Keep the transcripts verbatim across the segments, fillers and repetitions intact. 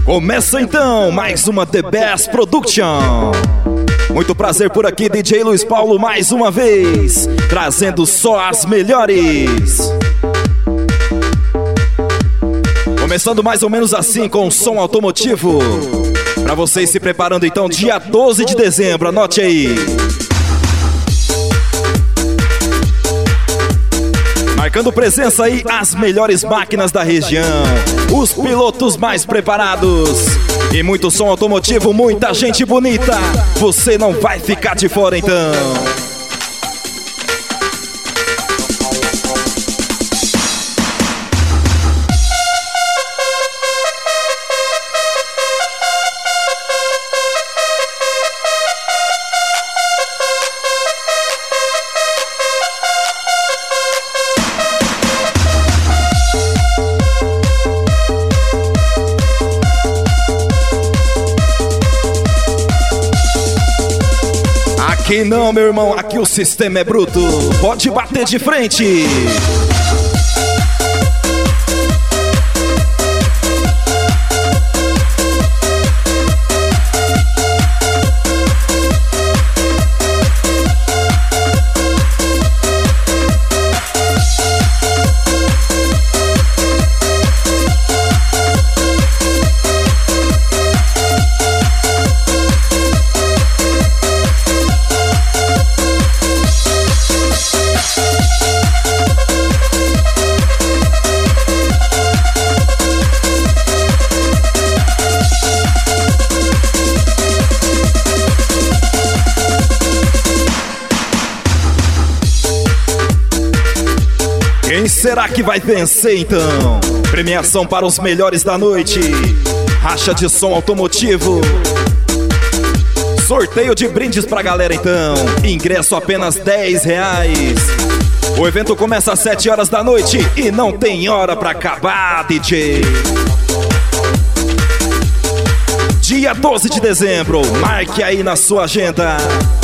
Começa então mais uma The Best Production. Muito prazer por aqui, D J Luiz Paulo, mais uma vez, trazendo só as melhores. Começando mais ou menos assim com o som automotivo. Pra vocês se preparando então, dia doze de dezembro, anote aí. Marcando presença aí, as melhores máquinas da região, os pilotos mais preparados e muito som automotivo, muita gente bonita. Você não vai ficar de fora então. Aqui não, meu irmão, aqui o sistema é bruto. Pode bater de frente. Quem será que vai vencer então? Premiação para os melhores da noite, racha de som automotivo, sorteio de brindes pra galera então, ingresso apenas dez reais. O evento começa às sete horas da noite e não tem hora pra acabar, D J. Dia doze de dezembro, marque aí na sua agenda.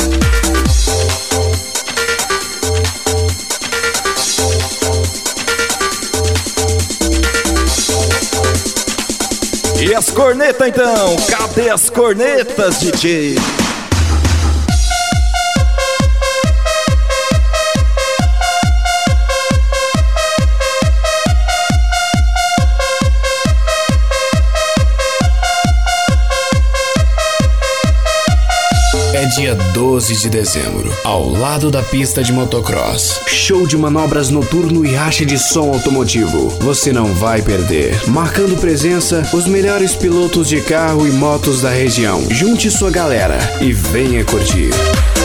E as cornetas então? Cadê as cornetas, D J? É dia doze de dezembro, ao lado da pista de motocross. Show de manobras noturno e racha de som automotivo. Você não vai perder. Marcando presença, os melhores pilotos de carro e motos da região. Junte sua galera e venha curtir.